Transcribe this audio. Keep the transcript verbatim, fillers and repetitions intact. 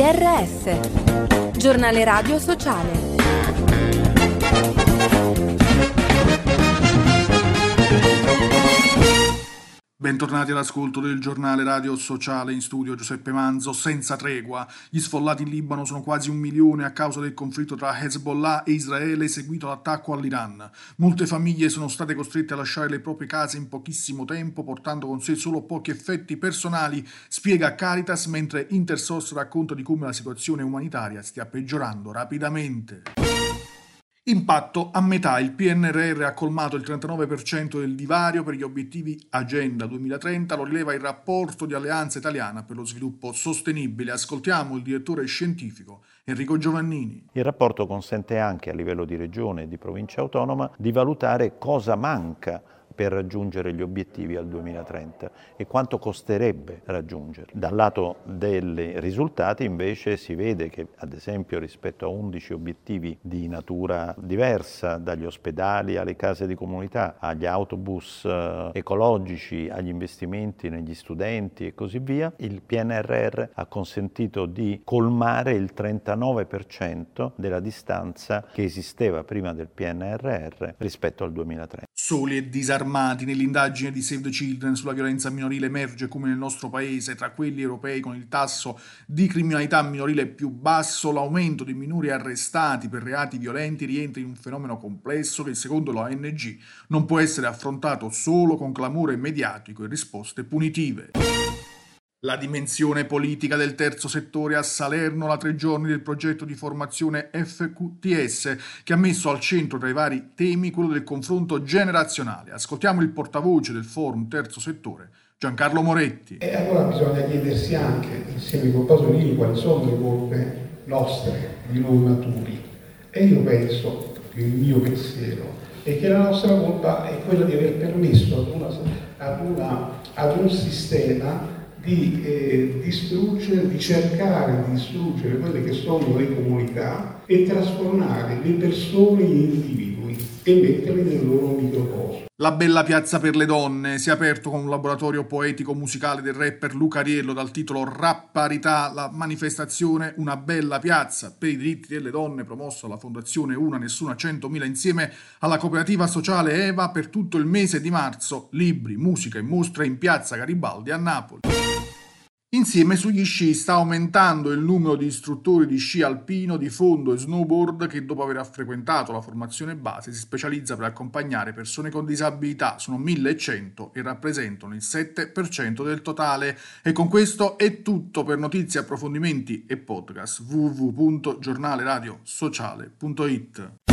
R S, giornale radio sociale. Bentornati all'ascolto del giornale radio sociale, in studio Giuseppe Manzo. Senza tregua, gli sfollati in Libano sono quasi un milione a causa del conflitto tra Hezbollah e Israele seguito l'attacco all'Iran. Molte famiglie sono state costrette a lasciare le proprie case in pochissimo tempo, portando con sé solo pochi effetti personali, spiega Caritas, mentre Intersource racconta di come la situazione umanitaria stia peggiorando rapidamente. Impatto a metà. Il P N R R ha colmato il trentanove per cento del divario per gli obiettivi Agenda duemilatrenta, lo rileva il rapporto di Alleanza Italiana per lo Sviluppo Sostenibile. Ascoltiamo il direttore scientifico Enrico Giovannini. Il rapporto consente anche a livello di regione e di provincia autonoma di valutare cosa manca per raggiungere gli obiettivi al duemilatrenta e quanto costerebbe raggiungerli. Dal lato dei risultati invece si vede che, ad esempio, rispetto a undici obiettivi di natura diversa, dagli ospedali alle case di comunità, agli autobus eh, ecologici, agli investimenti negli studenti e così via, il P N R R ha consentito di colmare il trentanove per cento della distanza che esisteva prima del P N R R rispetto al duemilatrenta. Soli e disarmati. Nell'indagine di Save the Children sulla violenza minorile emerge come nel nostro paese, tra quelli europei con il tasso di criminalità minorile più basso, l'aumento dei minori arrestati per reati violenti rientra in un fenomeno complesso che, secondo l'O N G, non può essere affrontato solo con clamore mediatico e risposte punitive. La dimensione politica del terzo settore a Salerno, la tre giorni del progetto di formazione F Q T S, che ha messo al centro tra i vari temi quello del confronto generazionale. Ascoltiamo il portavoce del forum terzo settore, Giancarlo Moretti. E allora bisogna chiedersi anche, insieme con Pasolini, quali sono le colpe nostre, di noi maturi. E io penso, che il mio pensiero, è che la nostra colpa è quella di aver permesso ad, una, ad, una, ad un sistema di eh, distruggere, di cercare di distruggere quelle che sono le comunità e trasformare le persone in individui e metterli nel loro microcosmo. La Bella Piazza per le Donne si è aperto con un laboratorio poetico-musicale del rapper Luca Ariello dal titolo Rap Parità, la manifestazione Una Bella Piazza per i diritti delle donne, promossa dalla Fondazione Una Nessuna Centomila insieme alla cooperativa sociale Eva per tutto il mese di marzo. Libri, musica e mostre in Piazza Garibaldi a Napoli. Insieme sugli sci sta aumentando il numero di istruttori di sci alpino, di fondo e snowboard che dopo aver frequentato la formazione base si specializza per accompagnare persone con disabilità. Sono millecento e rappresentano il sette per cento del totale. E con questo è tutto. Per notizie, approfondimenti e podcast w w w punto giornale radio sociale punto it.